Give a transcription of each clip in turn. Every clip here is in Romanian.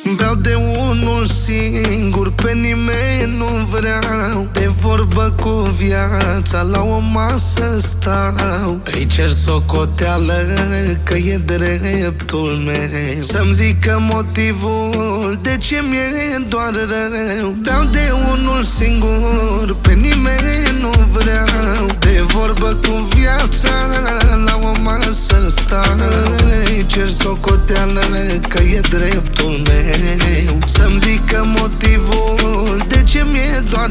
Beau de unul singur, pe nimeni nu vreau. De vorbă cu viața, la o masă stau. Îi cer socoteală că e dreptul meu să-mi zică motivul de ce mi-e doar rău. Beau de unul singur, pe nimeni nu vreau. De vorbă cu viața, la o masă stau. Îi cer socoteală că e dreptul meu să-mi zică motivul de ce mi-e doar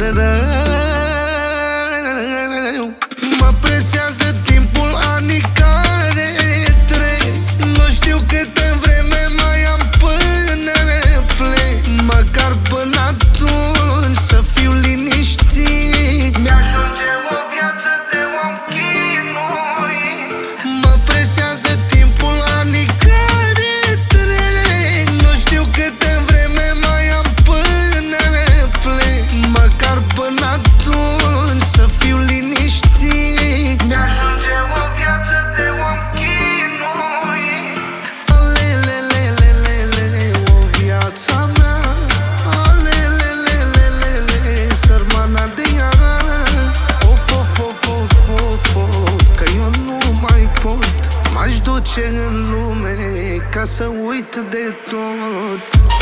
rău. Mă presează timpul, anii care trec. Nu știu câtă vreme mai am până plec. Măcar până atunci să fiu liniștit. Mi-ajunge o viață de om chinuit. Mă presează timpul, anii care trec. Nu știu câtă vreme mai am până plec. Măcar până atunci să fiu liniștit. Mi-ajunge o viață de om chinuit. Alelelelelele, o viața mea. Alelelelelele, sărmana de ea. Of, of, of, of, of, of, că eu nu mai pot. M-aș duce în lume ca să uit de tot.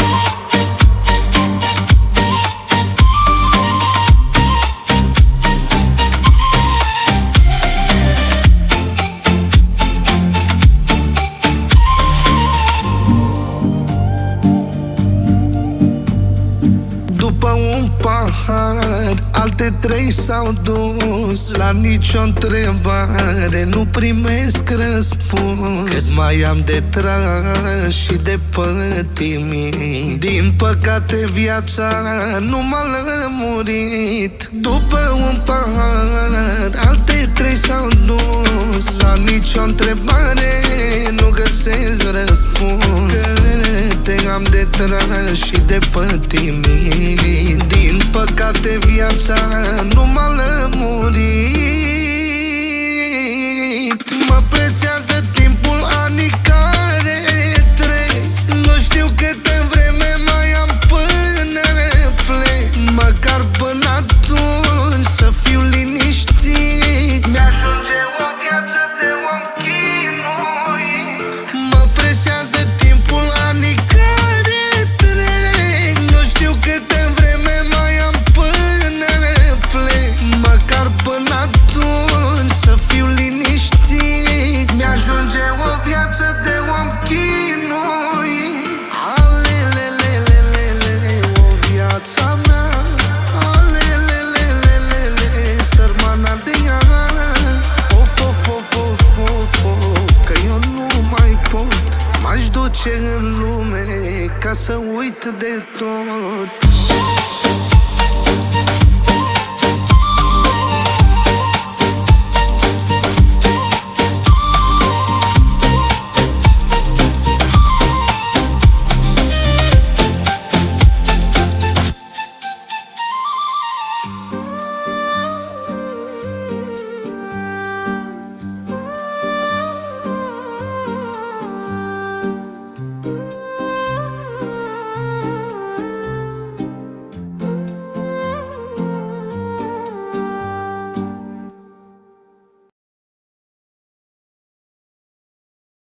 După un pahar, alte 3 s-au dus. La nicio întrebare nu primesc răspuns. Cât mai am de tras și de pătimit. Din păcate viața nu m-a lămurit. După un pahar, alte 3 s-au dus. La nicio întrebare nu găsesc răspuns. Câte am de tras și de pătimit. Din păcate viața nu m-a lămurit. Mă presează timpul, anii care trec. Nu știu câtă vreme mai am până plec. Măcar până atunci să fiu liniștit. Mi-ajunge o viață de om chinuit. Mă presează timpul, anii care trec. Nu știu câtă vreme mai am până plec. Măcar până atunci să fiu liniștit. Mi-ajunge o viață de om chinuit. Alelelelelele, o viața mea. Alelelelelele, sărmana de ea. Of, of, of, of, of, of, că eu nu mai pot. M-aș duce în lume ca să uit de tot.